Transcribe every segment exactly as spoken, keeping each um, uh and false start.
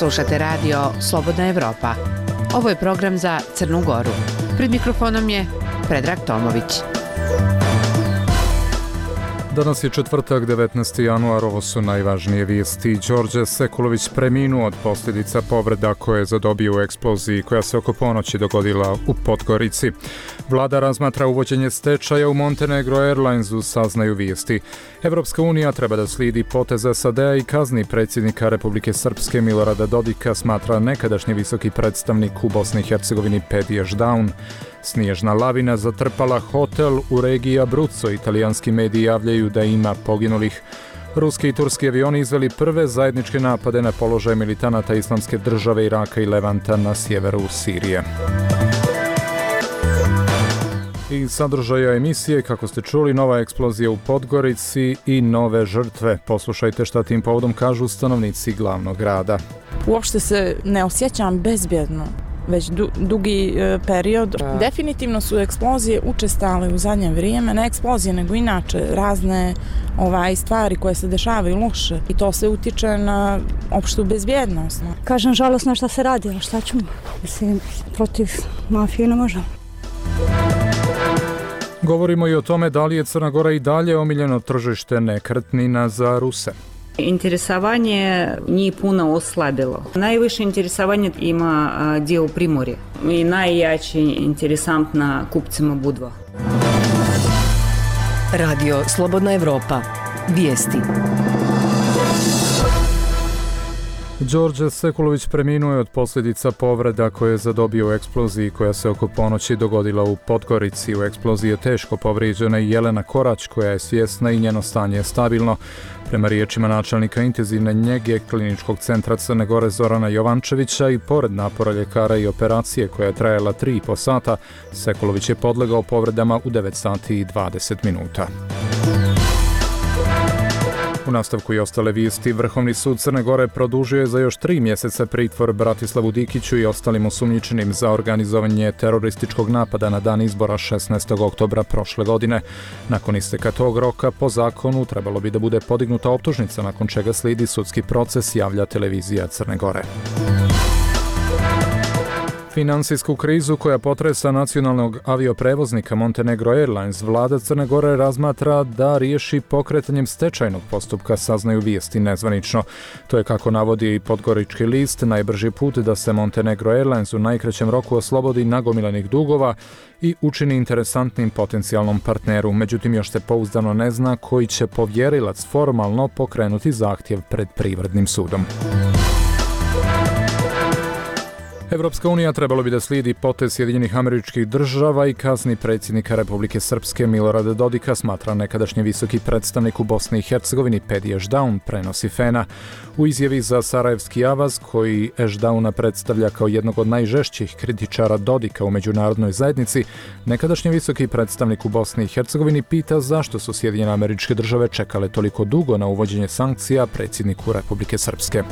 Slušate radio Slobodna Evropa. Ovo je program za Crnu Goru. Pred mikrofonom je Predrag Tomović. Danas je četvrtak, devetnaesti januar, ovo su najvažnije vijesti. Đorđe Sekulović preminuo od posljedica povreda koje je zadobio u eksploziji koja se oko ponoći dogodila u Podgorici. Vlada razmatra uvođenje stečaja u Montenegro Airlinesu, saznaju vijesti. Evropska unija treba da slijedi potez S A D-a i kazni predsjednika Republike Srpske Milorada Dodika, smatra nekadašnji visoki predstavnik u Bosni i Hercegovini Pedi Ešdaun. Snježna lavina zatrpala hotel u regiji Abruzzo. Italijanski mediji javljaju da ima poginulih. Ruski i turski avioni izveli prve zajedničke napade na položaje militanata Islamske države Iraka i Levanta na sjeveru Sirije. I sadržaja emisije, kako ste čuli, nova eksplozija u Podgorici i nove žrtve. Poslušajte šta tim povodom kažu stanovnici glavnog grada. Uopšte se ne osjećam bezbjedno već du, dugi e, period. Da. Definitivno su eksplozije učestale u zadnje vrijeme, ne eksplozije nego inače razne ovaj, stvari koje se dešavaju loše i to se utječe na opštu bezbjednost. Kažem, žalosno šta se radi, a šta ćemo? Mislim, protiv mafije ne možemo. Govorimo i o tome da li je Crna Gora i dalje omiljeno tržište nekretnina za Ruse. Интересовanje nije puno oslabilo. Najviše interesovanje ima dio Primorje i najjače interesantna kupcima Budva. Radio Slobodna Evropa. Vijesti. Đorđe Sekulović preminuo je od posljedica povreda koje je zadobio u eksploziji koja se oko ponoći dogodila u Podgorici. U eksploziji je teško povrijeđena i Jelena Korać koja je svjesna i njeno stanje je stabilno. Prema riječima načelnika intenzivne njege Kliničkog centra Crne Gore Zorana Jovančevića i pored napora ljekara i operacije koja je trajala tri i po sata, Sekulović je podlegao povredama u devet sati i dvadeset minuta. U nastavku i ostale vijesti, Vrhovni sud Crne Gore produžio je za još tri mjeseca pritvor Bratislavu Dikiću i ostalim osumnjičenim za organizovanje terorističkog napada na dan izbora šesnaestog oktobra prošle godine. Nakon isteka tog roka, po zakonu, trebalo bi da bude podignuta optužnica, nakon čega slijedi sudski proces, javlja televizija Crne Gore. Finansijsku krizu koja potresa nacionalnog avioprevoznika Montenegro Airlines, vlada Crne Gore razmatra da riješi pokretanjem stečajnog postupka, saznaju vijesti nezvanično. To je, kako navodi i Podgorički list, najbrži put da se Montenegro Airlines u najkraćem roku oslobodi nagomilanih dugova i učini interesantnim potencijalnom partneru. Međutim, još se pouzdano ne zna koji će povjerilac formalno pokrenuti zahtjev pred privrednim sudom. Evropska unija trebalo bi da slijedi potez Sjedinjenih Američkih Država i kazni predsjednika Republike Srpske Milorada Dodika, smatra nekadašnji visoki predstavnik u Bosni i Hercegovini Pedi Ešdaun, prenosi Fena. U izjavi za Sarajevski avaz, koji Ešdauna predstavlja kao jednog od najžešćih kritičara Dodika u međunarodnoj zajednici, nekadašnji visoki predstavnik u Bosni i Hercegovini pita zašto su Sjedinjene Američke Države čekale toliko dugo na uvođenje sankcija predsjedniku Republike Srpske.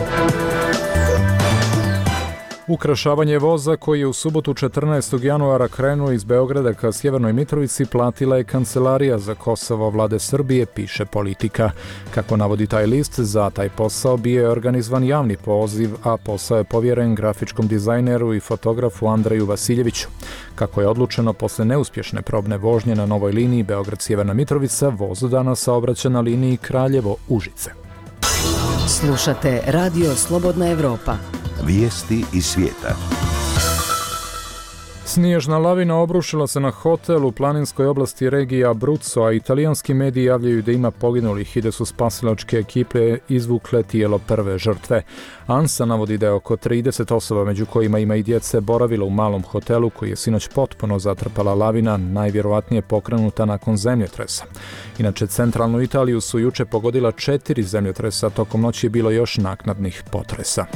Ukrašavanje voza koji je u subotu četrnaestog januara krenuo iz Beograda ka Sjevernoj Mitrovici platila je Kancelarija za Kosovo vlade Srbije, piše Politika. Kako navodi taj list, za taj posao bio je organizovan javni poziv, a posao je povjeren grafičkom dizajneru i fotografu Andreju Vasiljeviću. Kako je odlučeno posle neuspješne probne vožnje na novoj liniji Beograd-Sjeverna Mitrovica, voz danas saobraća na liniji Kraljevo-Užice. Slušate Radio Slobodna Evropa. Vijesti iz svijeta. Snježna lavina obrušila se na hotel u planinskoj oblasti regije Abruzzo, a italijanski mediji javljaju da ima poginulih i da su spasilačke ekipe izvukle tijelo prve žrtve. ANSA navodi da je oko trideset osoba, među kojima ima i djece, boravilo u malom hotelu koji je sinoć potpuno zatrpala lavina, najvjerovatnije pokrenuta nakon zemljotresa. Inače, centralnu Italiju su juče pogodila četiri zemljotresa, tokom noći je bilo još naknadnih potresa.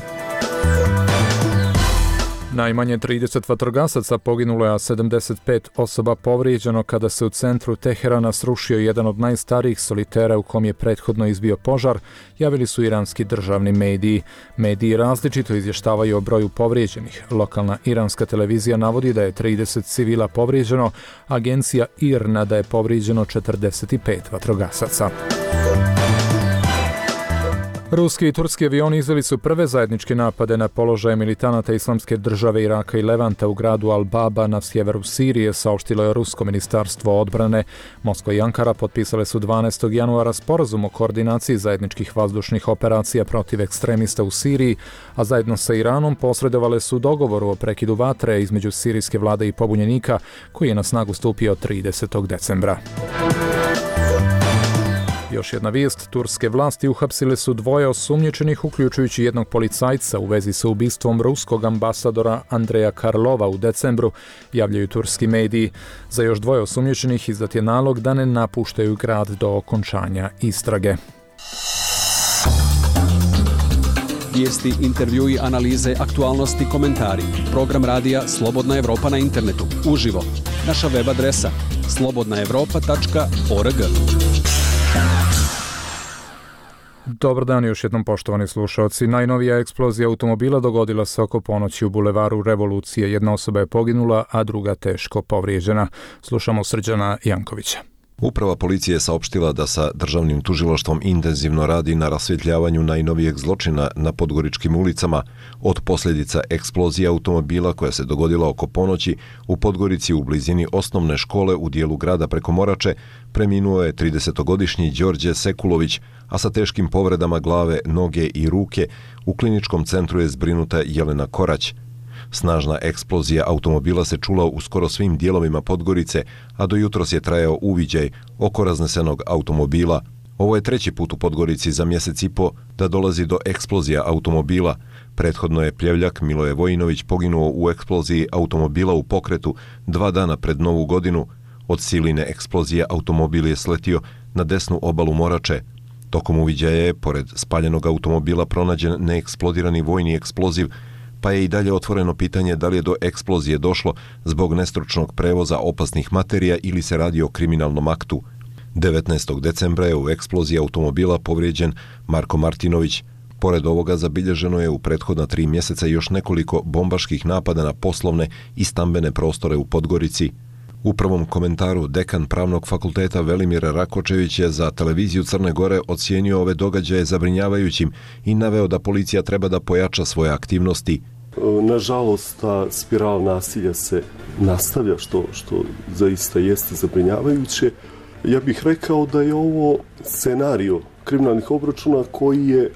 Najmanje trideset vatrogasaca poginulo je, a sedamdeset pet osoba povrijeđeno kada se u centru Teherana srušio jedan od najstarijih solitera u kom je prethodno izbio požar, javili su iranski državni mediji. Mediji različito izvještavaju o broju povrijeđenih. Lokalna iranska televizija navodi da je trideset civila povrijeđeno, agencija I R N A da je povrijeđeno četrdeset pet vatrogasaca. Ruski i turski avioni izveli su prve zajedničke napade na položaje militanata Islamske države Iraka i Levanta u gradu Al-Baba na sjeveru Sirije, saopštilo je Rusko ministarstvo odbrane. Moskva i Ankara potpisale su dvanaestog januara sporazum o koordinaciji zajedničkih vazdušnih operacija protiv ekstremista u Siriji, a zajedno sa Iranom posredovale su dogovoru o prekidu vatre između sirijske vlade i pobunjenika, koji je na snagu stupio tridesetog decembra. Još jedna vijest, turske vlasti uhapsile su dvoje osumnjičenih, uključujući jednog policajca u vezi sa ubistvom ruskog ambasadora Andreja Karlova u decembru, javljaju turski mediji. Za još dvoje osumnjičenih izdat je nalog da ne napuštaju grad do okončanja istrage. Vijesti, intervjui, analize, aktualnosti, komentari. Program radija Slobodna Evropa na internetu, uživo. Naša web adresa slobodna evropa tačka org. Dobar dan još jednom, poštovani slušalci. Najnovija eksplozija automobila dogodila se oko ponoći u bulevaru Revolucije. Jedna osoba je poginula, a druga teško povrijeđena. Slušamo Srđana Jankovića. Uprava policije je saopštila da sa državnim tužilaštvom intenzivno radi na rasvjetljavanju najnovijeg zločina na podgoričkim ulicama od posljedica eksplozije automobila koja se dogodila oko ponoći u Podgorici u blizini osnovne škole u dijelu grada preko Morače. Preminuo je tridesetogodišnji Đorđe Sekulović, a sa teškim povredama glave, noge i ruke u kliničkom centru je zbrinuta Jelena Korać. Snažna eksplozija automobila se čula u skoro svim dijelovima Podgorice, a do jutros je trajao uviđaj oko raznesenog automobila. Ovo je treći put u Podgorici za mjesec i po da dolazi do eksplozija automobila. Prethodno je pljevljak Miloje Vojinović poginuo u eksploziji automobila u pokretu dva dana pred Novu godinu. Od siline eksplozije automobil je sletio na desnu obalu Morače. Tokom uviđaja je, pored spaljenog automobila, pronađen neeksplodirani vojni eksploziv, pa je i dalje otvoreno pitanje da li je do eksplozije došlo zbog nestručnog prevoza opasnih materija ili se radi o kriminalnom aktu. devetnaestog decembra je u eksploziji automobila povrijeđen Marko Martinović. Pored ovoga zabilježeno je u prethodna tri mjeseca još nekoliko bombaških napada na poslovne i stambene prostore u Podgorici. U prvom komentaru dekan Pravnog fakulteta Velimir Rakočević je za televiziju Crne Gore ocijenio ove događaje zabrinjavajućim i naveo da policija treba da pojača svoje aktivnosti. Nažalost, ta spiral nasilja se nastavlja, što, što zaista jeste zabrinjavajuće. Ja bih rekao da je ovo scenario kriminalnih obračuna koji je e,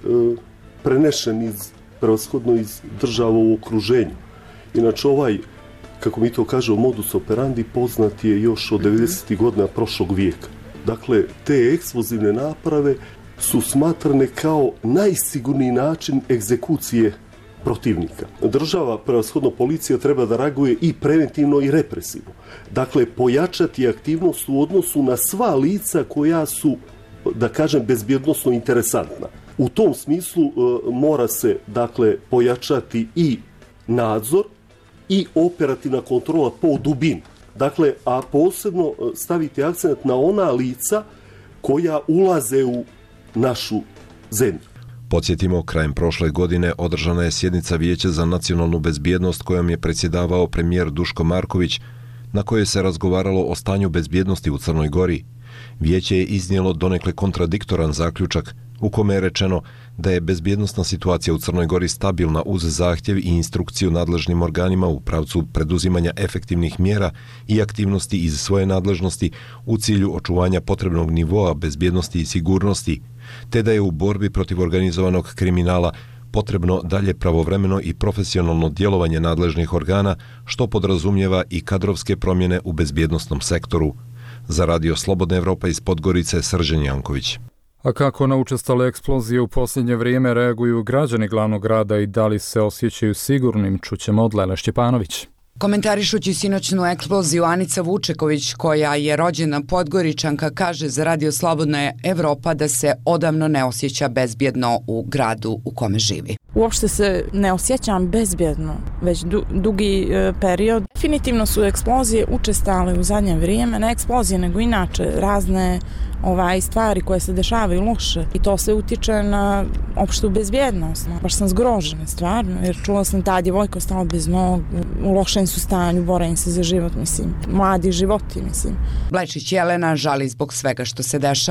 prenešen iz, prevashodno iz država u okruženju. Inače, ovaj, kako mi to kažemo, modus operandi poznat je još od devedesetih godina prošlog vijeka. Dakle, te eksplozivne naprave su smatrane kao najsigurniji način egzekucije protivnika. Država, prevashodno policija, treba da reaguje i preventivno i represivno. Dakle, pojačati aktivnost u odnosu na sva lica koja su, da kažem, bezbjednosno interesantna. U tom smislu e, mora se, dakle, pojačati i nadzor i operativna kontrola po dubini. Dakle, a posebno staviti akcent na ona lica koja ulaze u našu zemlju. Podsjetimo, krajem prošle godine održana je sjednica Vijeća za nacionalnu bezbjednost kojom je predsjedavao premijer Duško Marković, na kojoj se razgovaralo o stanju bezbjednosti u Crnoj Gori. Vijeće je iznijelo donekle kontradiktoran zaključak u kome je rečeno da je bezbjednosna situacija u Crnoj Gori stabilna uz zahtjev i instrukciju nadležnim organima u pravcu preduzimanja efektivnih mjera i aktivnosti iz svoje nadležnosti u cilju očuvanja potrebnog nivoa bezbjednosti i sigurnosti, te da je u borbi protiv organizovanog kriminala potrebno dalje pravovremeno i profesionalno djelovanje nadležnih organa, što podrazumijeva i kadrovske promjene u bezbjednosnom sektoru. Za Radio Slobodna Evropa iz Podgorice, Srđan Janković. A kako na učestale eksplozije u posljednje vrijeme reaguju građani glavnog grada i da li se osjećaju sigurnim, čućemo od Lele Šćepanović. Komentarišući sinoćnu eksploziju, Anica Vučeković, koja je rođena Podgoričanka, kaže za Radio Slobodna Evropa da se odavno ne osjeća bezbjedno u gradu u kome živi. Uopšte se ne osjećam bezbjedno već du, dugi e, period. Definitivno su eksplozije učestale u zadnje vrijeme, ne eksplozije nego inače razne ovaj stvari koje se dešavaju loše i to se utiče na opštu bezbjednost. Baš sam zgrožena stvarno, jer čula sam ta djevojka ostala bez nogu, u lošem su stanju, bore im se za život, mislim, mladi životi, mislim. Blečić Jelena žali zbog svega što se dešava.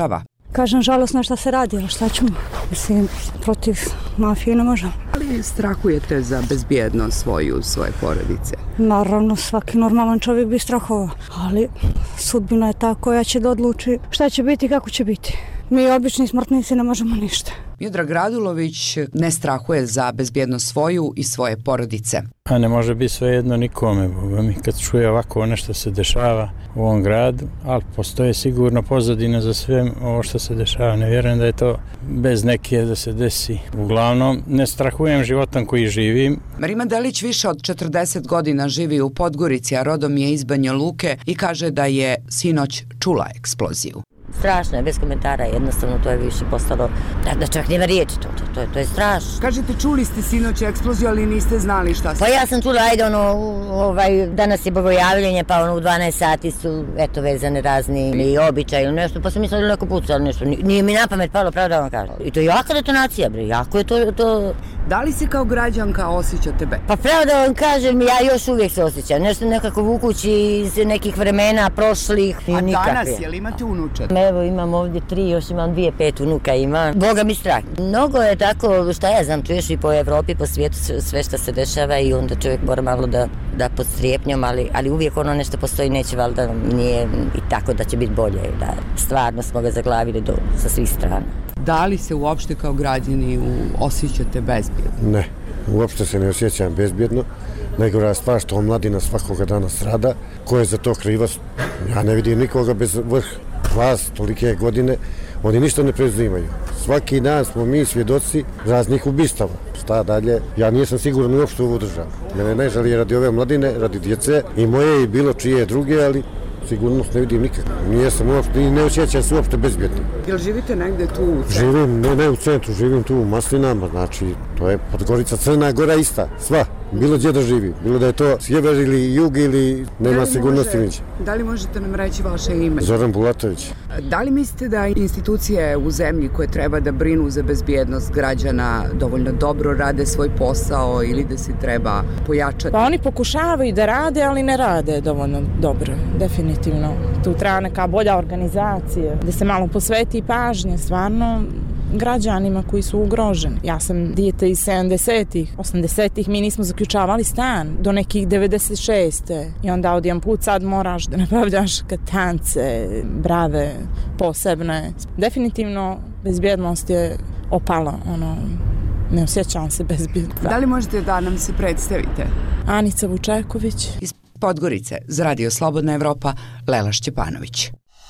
Kažem, žalosno šta se radi, ali šta ćemo? Mislim, protiv mafije ne možemo. Ali strahujete za bezbjednost svoju, svoje porodice? Naravno, svaki normalan čovjek bi strahovao, ali sudbina je ta koja će da odluči šta će biti i kako će biti. Mi obični smrtnici ne možemo ništa. Miodrag Radulović ne strahuje za bezbjednost svoju i svoje porodice. A ne može biti svejedno nikome, boga mi, kad čuje ovako nešto se dešava u ovom gradu, ali postoje sigurno pozadine za sve ovo što se dešava. Ne vjerujem da je to bez neke da se desi. Uglavnom, ne strahujem životom koji živim. Marima Delić više od četrdeset godina živi u Podgorici, a rodom je iz Banja Luke i kaže da je sinoć čula eksploziju. Strašno je, bez komentara, jednostavno to je više postalo, da čak nema riječi, to, to, to, to je strašno. Kažete, čuli ste sinoć eksploziju, ali niste znali šta ste? Pa ja sam čula, ajde, ono, ovaj, danas je bogojavljenje, pa ono, u dvanaest sati su, eto, vezane razni ili običaj ili nešto, pa sam mislila da neko puca, ali nešto, nije mi na pamet palo, pravo da vam kažem. I to je jaka detonacija, bre, jako je to, to... Da li se kao građanka osjećate be? Pa pravo da vam kažem, ja još uvijek se osjećam, nešto nekako vukući iz nekih vremena, prošlih, a nikakve. Danas, jel imate unučad? Evo, imam ovdje tri, još imam dvije, pet unuka ima. Boga mi strah. Mnogo je tako, šta ja znam, čuješ i po Evropi, po svijetu sve što se dešava i onda čovjek mora malo da, da pod strijepnjom, ali, ali uvijek ono nešto postoji, neće valjda, nije i tako da će biti bolje. Da stvarno smo ga zaglavili do, sa svih strana. Da li se uopšte kao građani osjećate bezbjedno? Ne, uopšte se ne osjećam bezbjedno. Najgora stvar što omladina svakoga dana strada. Ko je za to kriva? Ja ne vidim nikoga bez vrh vas tolike godine. Oni ništa ne prezimaju. Svaki dan smo mi svjedoci raznih ubistava. Šta dalje? Ja nisam siguran uopšte u ovu državu. Mene ne žali radi ove mladine, radi djece i moje i bilo čije druge, ali sigurnost ne vidim nikako. Nije sam uopšte, ne osjećam se uopšte bezbjedno. Jel živite negde tu u centru? Živim, ne, ne u centru, živim tu u Maslinama, znači to je Podgorica, Crna Gora ista, sva. Bilo gdje da živi, bilo da je to sjever ili jug ili nema sigurnosti niće. Da li možete nam reći vaše ime? Zoran Bulatović. Da li mislite da institucije u zemlji koje treba da brinu za bezbjednost građana dovoljno dobro rade svoj posao ili da se treba pojačati? Pa oni pokušavaju da rade, ali ne rade dovoljno dobro, definitivno. Tu treba neka bolja organizacija, da se malo posveti pažnje, stvarno, građanima koji su ugroženi. Ja sam dijete iz sedamdesetih, osamdesetih, mi nismo zaključavali stan do nekih devedeset šeste i onda odjedan put sad moraš da nabavljaš katance, brave, posebne. Definitivno bezbjednost je opala, ono, ne osjećam se bezbjedno. Da li možete da nam se predstavite? Anica Vučeković. Iz Podgorice, za Radio Slobodna Evropa, Lela Šćepanović.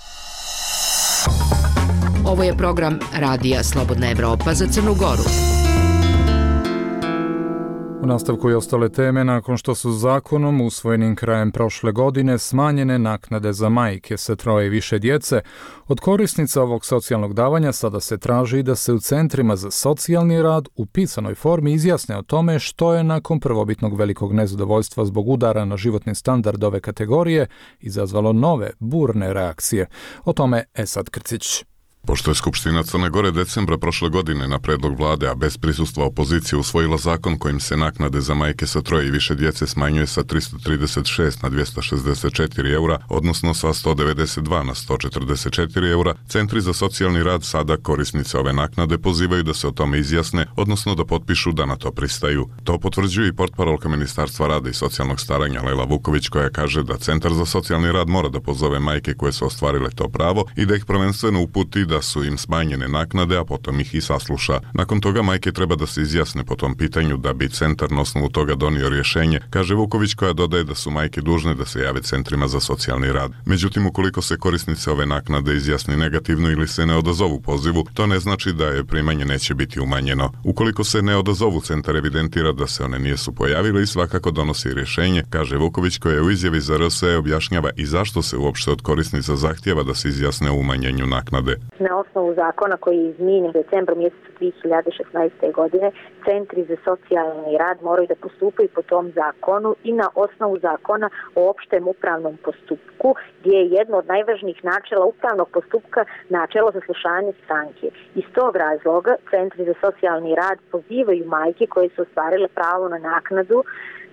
Ovo je program Radija Slobodna Evropa za Crnu Goru. U nastavku i ostale teme, nakon što su zakonom usvojenim krajem prošle godine smanjene naknade za majke sa troje i više djece, od korisnica ovog socijalnog davanja sada se traži da se u centrima za socijalni rad u pisanoj formi izjasne o tome što je nakon prvobitnog velikog nezadovoljstva zbog udara na životni standard ove kategorije izazvalo nove, burne reakcije. O tome Esad Krcić. Pošto je Skupština Crne Gore decembra prošle godine na predlog vlade, a bez prisustva opozicije, usvojila zakon kojim se naknade za majke sa troje i više djece smanjuje sa tristo trideset šest na dvjesto šezdeset četiri eura, odnosno sa sto devedeset dva na sto četrdeset četiri eura, centri za socijalni rad sada korisnice ove naknade pozivaju da se o tome izjasne, odnosno da potpišu da na to pristaju. To potvrđuje i portparolka Ministarstva rada i socijalnog staranja Lela Vuković, koja kaže da Centar za socijalni rad mora da pozove majke koje su ostvarile to pravo i da ih prvenstveno uputi da su im smanjene naknade, a potom ih i sasluša. Nakon toga majke treba da se izjasne po tom pitanju da bi centar na osnovu toga donio rješenje, kaže Vuković, koja dodaje da su majke dužne da se jave centrima za socijalni rad. Međutim, ukoliko se korisnice ove naknade izjasni negativno ili se ne odazovu pozivu, to ne znači da je primanje neće biti umanjeno. Ukoliko se ne odazovu, centar evidentira da se one nisu pojavile i svakako donosi rješenje, kaže Vuković, koja je u izjavi za R S E objašnjava i zašto se uopšte od korisnica zahtjeva da se izjasne o umanjenju naknade. Na osnovu zakona koji je izmijenjen u decembru mjesecu dvije hiljade šesnaeste. godine, centri za socijalni rad moraju da postupaju po tom zakonu i na osnovu zakona o opštem upravnom postupku, gdje je jedno od najvažnijih načela upravnog postupka načelo saslušanja stranke. Iz tog razloga centri za socijalni rad pozivaju majke koje su ostvarile pravo na naknadu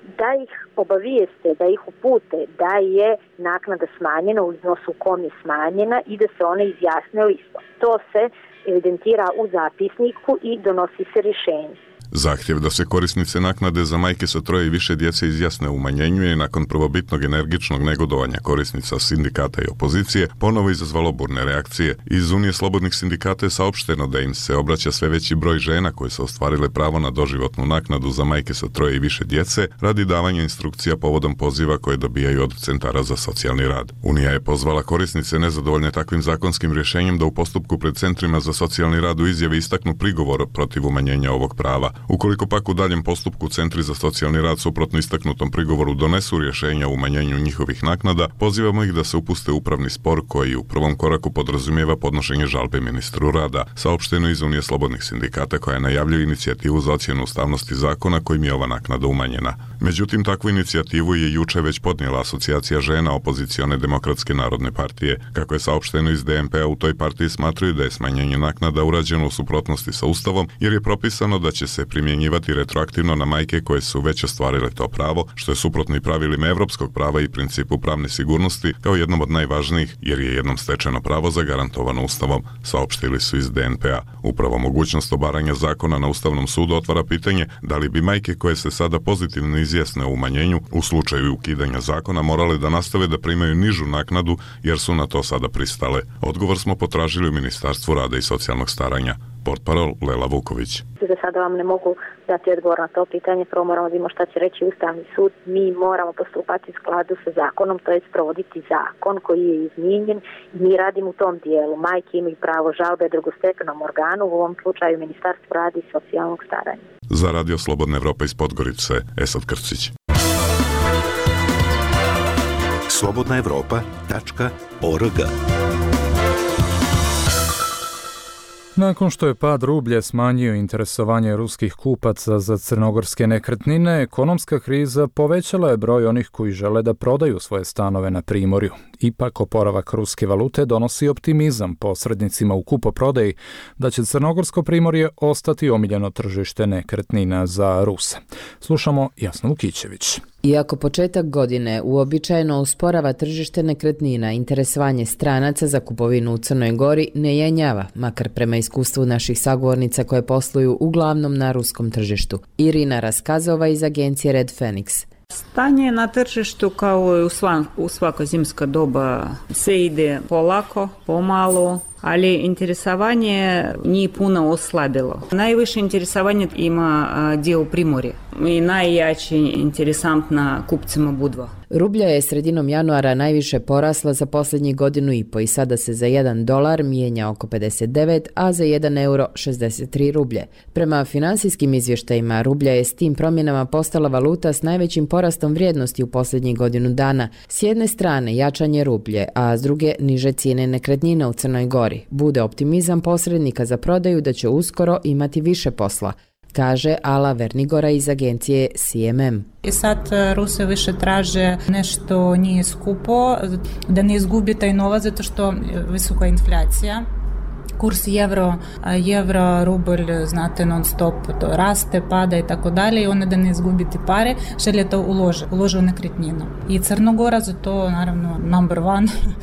da ih obavijeste, da ih upute da je naknada smanjena u iznosu u kom je smanjena i da se one izjasne o istom. To se evidentira u zapisniku i donosi se rješenje. Zahtjev da se korisnice naknade za majke sa troje i više djece izjasne o umanjenju je nakon prvobitnog energičnog negodovanja korisnica sindikata i opozicije ponovo izazvalo burne reakcije. Iz Unije slobodnih sindikata je saopšteno da im se obraća sve veći broj žena koje su ostvarile pravo na doživotnu naknadu za majke sa troje i više djece radi davanja instrukcija povodom poziva koje dobijaju od centara za socijalni rad. Unija je pozvala korisnice nezadovoljne takvim zakonskim rješenjem da u postupku pred centrima za socijalni rad u izjavi istaknu prigovor protiv umanjenja ovog prava. Ukoliko pak u daljem postupku centri za socijalni rad suprotno istaknutom prigovoru donesu rješenja o umanjenju njihovih naknada, pozivamo ih da se upuste upravni spor koji u prvom koraku podrazumijeva podnošenje žalbe ministru rada, saopšteno iz Unije slobodnih sindikata koja najavljuje inicijativu za ocjenu ustavnosti zakona kojim je ova naknada umanjena. Međutim, takvu inicijativu je juče već podnijela Asocijacija žena opozicione demokratske narodne partije. Kako je saopšteno iz D M P-a, u toj partiji smatraju da je smanjenje naknada urađeno u suprotnosti sa Ustavom jer je propisano da će se primjenjivati retroaktivno na majke koje su već ostvarile to pravo, što je suprotno i pravilima evropskog prava i principu pravne sigurnosti kao jednom od najvažnijih jer je jednom stečeno pravo zagarantovano Ustavom, saopštili su iz D N P-a. Upravo mogućnost obaranja zakona na Ustavnom sudu otvara pitanje da li bi majke koje se sada pozitivno izjasne o umanjenju u slučaju ukidanja zakona morale da nastave da primaju nižu naknadu jer su na to sada pristale. Odgovor smo potražili u Ministarstvu rada i socijalnog staranja. Portparol Lela Vuković. Za sada vam ne mogu dati odgovor na to pitanje, prvo moramo da vidimo šta će reći Ustavni sud. Mi moramo postupati u skladu sa zakonom, to je sprovoditi zakon koji je izmijenjen i mi radimo u tom dijelu. Majke imaju pravo žalbe drugostepenom organu, u ovom slučaju Ministarstvo rada i socijalnog staranja. Za Radio Slobodna Evropa iz Podgorice, Esad Krcić. slobodna evropa tačka org. Nakon što je pad rublje smanjio interesovanje ruskih kupaca za crnogorske nekretnine, ekonomska kriza povećala je broj onih koji žele da prodaju svoje stanove na primorju. Ipak oporavak ruske valute donosi optimizam posrednicima u kupoprodaji da će crnogorsko primorje ostati omiljeno tržište nekretnina za Ruse. Slušamo Jasnu Vukićević. Iako početak godine uobičajeno usporava tržište nekretnina, interesovanje stranaca za kupovinu u Crnoj Gori ne jenjava, makar prema iskustvu naših sagovornica koje posluju uglavnom na ruskom tržištu. Irina Raskazova iz agencije Red Phoenix. Stanje na tržištu kao i u, sva, u svako zimsko doba sve ide polako, pomalo, ali interesovanje nije puno oslabilo. Najviše interesovanje ima dio Primorja i najjače interesantna kupcima Budva. Rublja je sredinom januara najviše porasla za posljednjih godinu i po i sada se za jedan dolar mijenja oko pedeset devet, a za jedan euro šezdeset tri rublje. Prema finansijskim izvještajima, rublja je s tim promjenama postala valuta s najvećim porastom vrijednosti u posljednjih godinu dana. S jedne strane jačanje rublje, a s druge niže cijene nekretnina u Crnoj Gori. Bude optimizam posrednika za prodaju da će uskoro imati više posla, kaže Ala Vernigora iz agencije C M M. I sad Rusi više traže nešto nije skupo, da ne izgubi taj novac zato što visoka inflacija. Kurs euro, euro, rubl, znate, non stop to raste, pada i tako dalje i onda da ne izgubiti pare, žele to ulože, ulože u nekretninu. I Crnogora za to, naravno, number one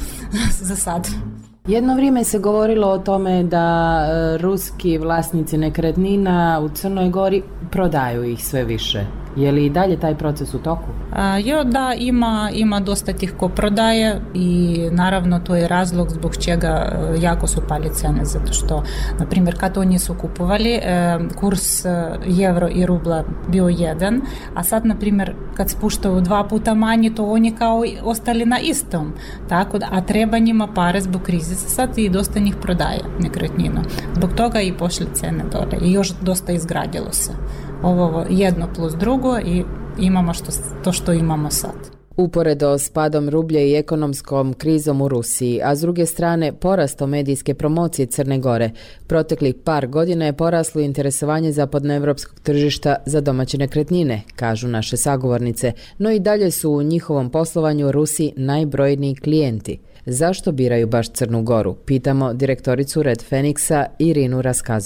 za sad. Jedno vrijeme se govorilo o tome da e, ruski vlasnici nekretnina u Crnoj Gori prodaju ih sve više. Je li i dalje taj proces u toku? A, jo, da, ima, ima dosta tih ko prodaje i naravno to je razlog zbog čega jako su pali cene, zato što, na primjer, kad oni su kupovali, e, kurs euro i rubla bio jedan, a sad, na primjer, kad spuštaju dva puta manje, to oni kao ostali na istom, tako da, a treba njima pare zbog krize sad i dosta njih prodaje nekretninu. Zbog toga i pošli cene dole i još dosta izgradilo se. Ovo jedno plus drugo i imamo što, to što imamo sad. Uporedo s padom rublje i ekonomskom krizom u Rusiji, a s druge strane porastom medijske promocije Crne Gore, proteklih par godina je poraslo interesovanje zapadnoevropskog tržišta za domaće nekretnine, kažu naše sagovornice, no i dalje su u njihovom poslovanju Rusi najbrojniji klijenti. Zašto biraju baš Crnu Goru? Pitamo direktoricu Red Phoenixa Irinu Raskazovu.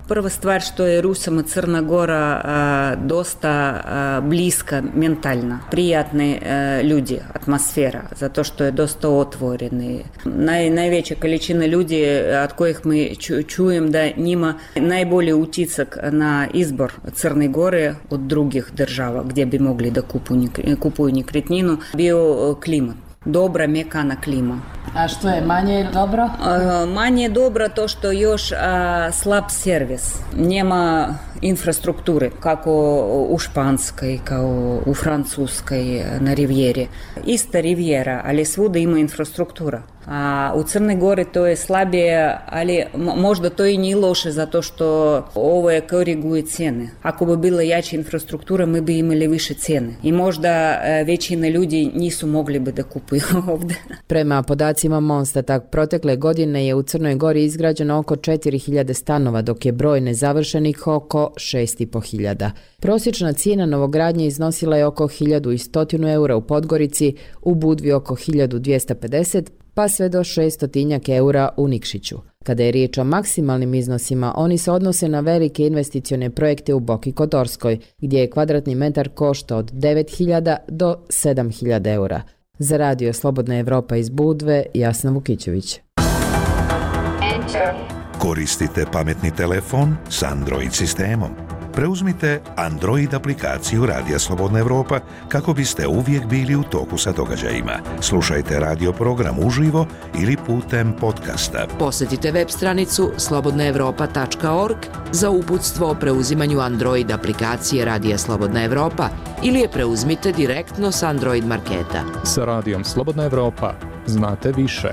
Prva stvar što je Rusima Crna Gora a, dosta a, bliska mentalno, prijatni a, ljudi, atmosfera, zato što je dosta otvoreni. Naj, najveća količina ljudi od kojih mi ču, čujem da njima najbolji utisak na izbor Crne Gore od drugih država gdje bi mogli da kupuju, kupuju nekretninu bio klimat. Dobra, mekana klima. A što je manje dobro? A, manje dobro to što još a, slab servis. Nema infrastrukture, kako u Španskoj, kao u Francuskoj na rivijeri. Ista rivijera, ali svuda ima infrastruktura. A u Crnoj Gori to je slabije, ali možda to i nije loše zato što ovo je koriguje cijene. Ako bi bila jača infrastruktura, mi bi imali više cijene. I možda većina ljudi nisu mogli bi da kupuju ovdje. Prema podacima Monstata, protekle godine je u Crnoj Gori izgrađeno oko četiri hiljade stanova, dok je broj nezavršenih oko šest i po hiljada. Prosječna cijena novogradnje iznosila je oko hiljadu sto eura u Podgorici, u Budvi oko hiljadu dvjesto pedeset, pa sve do šestotinjak eura u Nikšiću. Kada je riječ o maksimalnim iznosima, oni se odnose na velike investicione projekte u Boki Kotorskoj, gdje je kvadratni metar košta od devet hiljada do sedam hiljada eura. Za radio Slobodna Evropa iz Budve, Jasna Vukićević. Koristite pametni telefon s Android sistemom. Preuzmite Android aplikaciju Radija Slobodna Evropa kako biste uvijek bili u toku sa događajima. Slušajte radio program uživo ili putem podcasta. Posjetite web stranicu slobodna evropa tačka org za uputstvo o preuzimanju Android aplikacije Radija Slobodna Evropa ili je preuzmite direktno s Android marketa. Sa Radijom Slobodna Evropa znate više.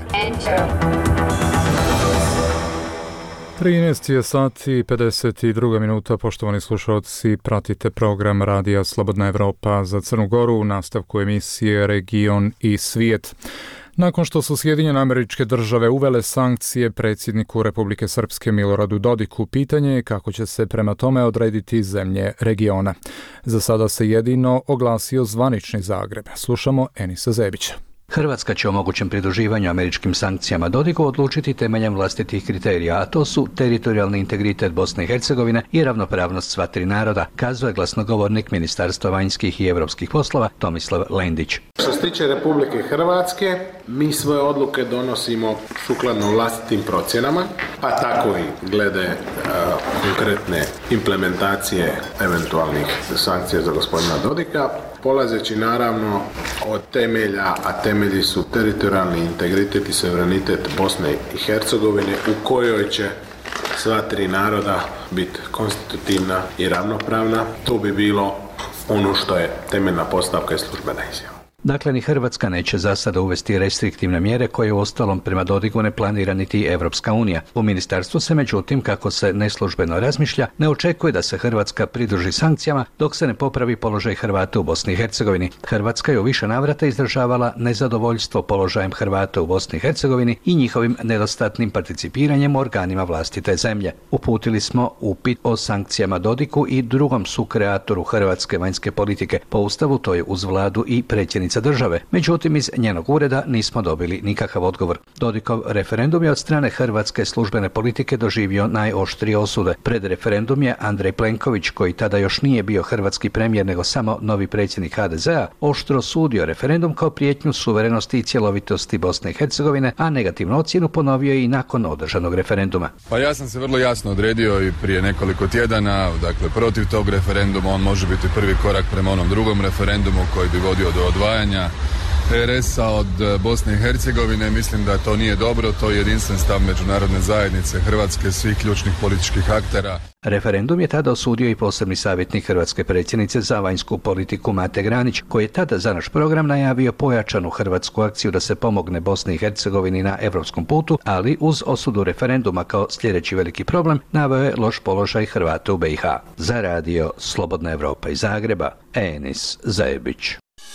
trinaest je sati i pedeset dva minuta, poštovani slušalci, pratite program Radija Slobodna Evropa za Crnu Goru u nastavku emisije Region i svijet. Nakon što su Sjedinjene Američke Države uvele sankcije predsjedniku Republike Srpske Miloradu Dodiku, pitanje je kako će se prema tome odrediti zemlje regiona. Za sada se jedino oglasio zvanični Zagreb. Slušamo Enisa Zebića. Hrvatska će o mogućem pridruživanju američkim sankcijama Dodiku odlučiti temeljem vlastitih kriterija, a to su teritorijalni integritet Bosne i Hercegovine i ravnopravnost sva tri naroda, kazuje glasnogovornik Ministarstva vanjskih i europskih poslova Tomislav Lendić. Što se tiče Republike Hrvatske, mi svoje odluke donosimo sukladno vlastitim procjenama, pa tako i glede uh, konkretne implementacije eventualnih sankcija za gospodina Dodika, polazeći naravno od temelja, a temelji su teritorijalni integritet i suverenitet Bosne i Hercegovine u kojoj će sva tri naroda biti konstitutivna i ravnopravna. To bi bilo ono što je temeljna postavka i službena izjava. Dakle, ni Hrvatska neće za sada uvesti restriktivne mjere koje u ostalom prema Dodiku ne planira niti Evropska unija. U ministarstvu se međutim, kako se neslužbeno razmišlja, ne očekuje da se Hrvatska pridruži sankcijama dok se ne popravi položaj Hrvata u Bosni i Hercegovini. Hrvatska je u više navrata izražavala nezadovoljstvo položajem Hrvata u Bosni i Hercegovini i njihovim nedostatnim participiranjem u organima vlastite zemlje. Uputili smo upit o sankcijama Dodiku i drugom sukreatoru hrvatske vanjske politike. Po ustavu to je uz vladu i predsjednica države. Međutim, iz njenog ureda nismo dobili nikakav odgovor. Dodikov referendum je od strane hrvatske službene politike doživio najoštrije osude. Pred referendum je Andrej Plenković, koji tada još nije bio hrvatski premijer nego samo novi predsjednik ha de zea, oštro sudio referendum kao prijetnju suverenosti i cjelovitosti Bosne i Hercegovine, a negativnu ocjenu ponovio je i nakon održanog referenduma. Pa ja sam se vrlo jasno odredio i prije nekoliko tjedana, dakle protiv tog referenduma. On može biti prvi korak prema onom drugom referendumu koji bi vodio do odvajanja er es-a od Bosne i Hercegovine. Mislim da to nije dobro, to je jedinstven stav međunarodne zajednice, Hrvatske, svih ključnih političkih aktera. Referendum je tada osudio i posebni savjetnik hrvatske predsjednice za vanjsku politiku Mate Granić, koji je tada za naš program najavio pojačanu hrvatsku akciju da se pomogne Bosni i Hercegovini na europskom putu, ali uz osudu referenduma kao sljedeći veliki problem naveo je loš položaj Hrvata u be i ha. Za radio Slobodna Evropa iz Zagreba, Enis Zajebić.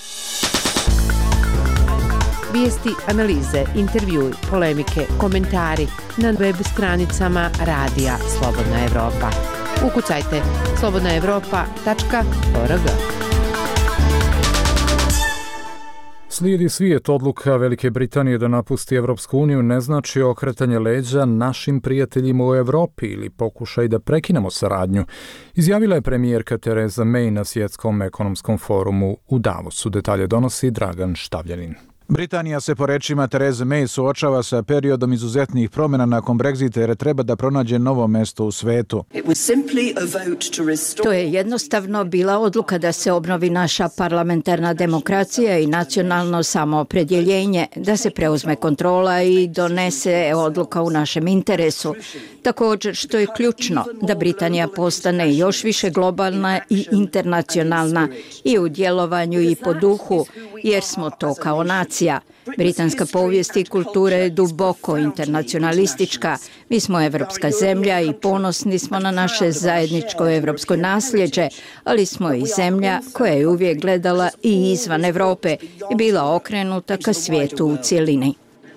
Vijesti, analize, intervjui, polemike, komentari na web stranicama Radija Slobodna Evropa. Ukucajte slobodna evropa tačka org. Slijedi svijet. Odluka Velike Britanije da napusti Evropsku uniju ne znači okretanje leđa našim prijateljima u Evropi ili pokušaj da prekinemo saradnju, izjavila je premijerka Theresa May na Svjetskom ekonomskom forumu u Davosu. Detalje donosi Dragan Štavljanin. Britanija se po rečima Therese May suočava sa periodom izuzetnih promjena nakon Brexita jer treba da pronađe novo mesto u svetu. To je jednostavno bila odluka da se obnovi naša parlamentarna demokracija i nacionalno samoopredjeljenje, da se preuzme kontrola i donese odluka u našem interesu. Također, što je ključno, da Britanija postane još više globalna i internacionalna i u djelovanju i po duhu, jer smo to kao nacija. Britanska povijest i kultura je duboko internacionalistička. Mi smo evropska zemlja i ponosni smo na naše zajedničko evropsko nasljeđe, ali smo i zemlja koja je uvijek gledala i izvan Evrope i bila okrenuta ka svijetu u cjelini.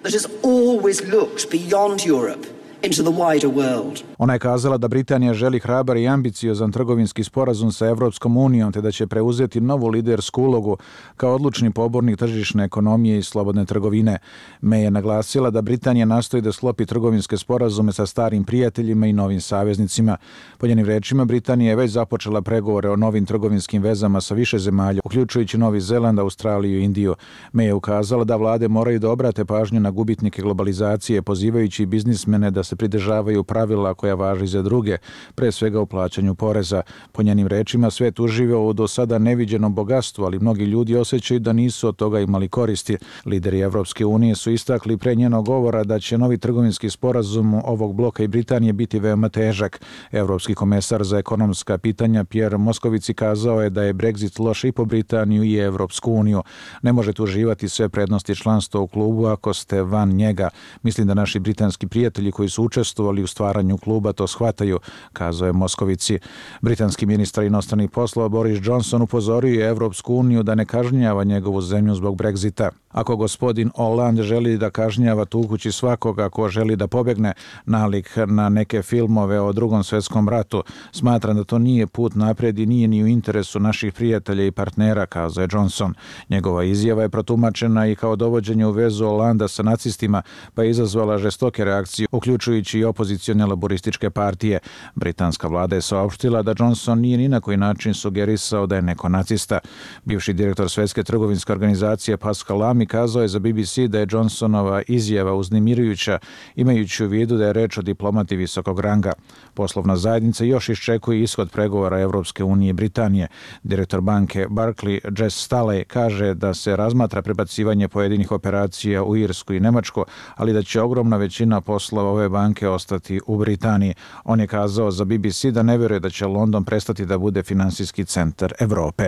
Ona je kazala da Britanija želi hrabar i ambiciozan trgovinski sporazum sa Evropskom unijom te da će preuzeti novu lidersku ulogu kao odlučni pobornik tržišne ekonomije i slobodne trgovine. May je naglasila da Britanija nastoji da sklopi trgovinske sporazume sa starim prijateljima i novim saveznicima. Po njenim rečima, Britanija je već započela pregovore o novim trgovinskim vezama sa više zemalja, uključujući Novi Zeland, Australiju i Indiju. May je ukazala da vlade moraju da obrate pažnju na gubitnike globalizacije, pozivajući biznismene da se pridržavaju pravila koja važi za druge, pre svega u plaćanju poreza. Po njenim rečima, svet uživa u do sada neviđenom bogatstvu, ali mnogi ljudi osjećaju da nisu od toga imali koristi. Lideri Evropske unije su istakli pre njenog govora da će novi trgovinski sporazum ovog bloka i Britanije biti veoma težak. Evropski komesar za ekonomska pitanja Pierre Moscovici kazao je da je Brexit loš i po Britaniju i Evropsku uniju. Ne možete uživati sve prednosti članstva u klubu ako ste van njega. Mislim da naši britanski prijatelji koji su učestvovali u stvaranju kluba to shvataju, kazao je Moskovici. Britanski ministar inostranih poslova Boris Johnson upozorio je Evropsku uniju da ne kažnjava njegovu zemlju zbog Brexita. Ako gospodin Hollande želi da kažnjava tukući svakoga ko želi da pobegne nalik na neke filmove o Drugom svjetskom ratu, smatram da to nije put naprijed i nije ni u interesu naših prijatelja i partnera, kazao je Johnson. Njegova izjava je protumačena i kao dovođenje u vezu Hollanda sa nacistima, pa je izazvala žestoke reakcije, uključujući i opozicione laborističke partije. Britanska vlada je saopštila da Johnson nije ni na koji način sugerisao da je neko nacista. Bivši direktor Svjetske trgovinske organizacije Pascal Lamy kazao je za B B C da je Johnsonova izjava uznemirujuća, imajući u vidu da je reč o diplomati visokog ranga. Poslovna zajednica još iščekuje ishod pregovora Evropske unije i Britanije. Direktor banke Barclay Jess Staley kaže da se razmatra prebacivanje pojedinih operacija u Irsku i Nemačku, ali da će ogromna većina poslova ove banke ostati u Britaniji. On je kazao za B B C da ne vjeruje da će London prestati da bude finansijski centar Evrope.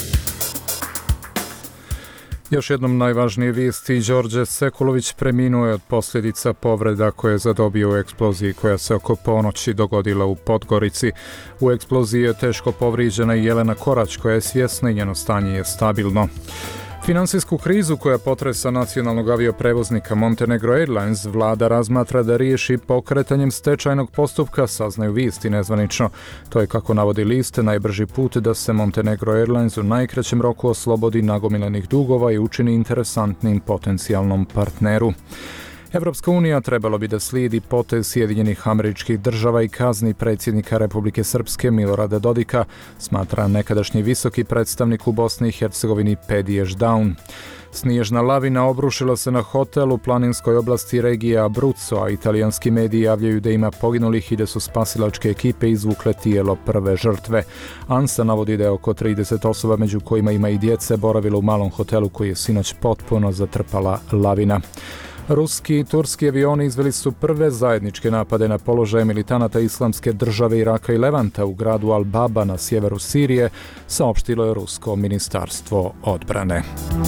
Još jednom najvažnije vijesti. Đorđe Sekulović preminuo je od posljedica povreda koje je zadobio u eksploziji koja se oko ponoći dogodila u Podgorici. U eksploziji je teško povrijeđena i Jelena Korać koja je svjesna i njeno stanje je stabilno. Finansijsku krizu koja potresa nacionalnog avioprevoznika Montenegro Airlines vlada razmatra da riješi pokretanjem stečajnog postupka, saznaju vijesti nezvanično. To je, kako navodi list, najbrži put da se Montenegro Airlines u najkraćem roku oslobodi nagomilanih dugova i učini interesantnim potencijalnom partneru. Evropska unija trebalo bi da slijedi potez Sjedinjenih Američkih Država i kazni predsjednika Republike Srpske Milorada Dodika, smatra nekadašnji visoki predstavnik u Bosni i Hercegovini Pedi Ešdaun. Snježna lavina obrušila se na hotel u planinskoj oblasti regije Abruzzo, a italijanski mediji javljaju da ima poginulih i da su spasilačke ekipe izvukle tijelo prve žrtve. ANSA navodi da je oko trideset osoba, među kojima ima i djece, boravilo u malom hotelu koji je sinoć potpuno zatrpala lavina. Ruski i turski avioni izveli su prve zajedničke napade na položaje militanata Islamske države Iraka i Levanta u gradu Al-Baba na sjeveru Sirije, saopštilo je Rusko ministarstvo odbrane.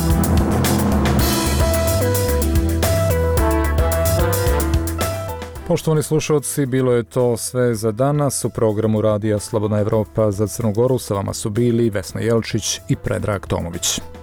Poštovani slušalci, bilo je to sve za danas. U programu Radija Slobodna Evropa za Crnu Goru sa vama su bili Vesna Jelčić i Predrag Tomović.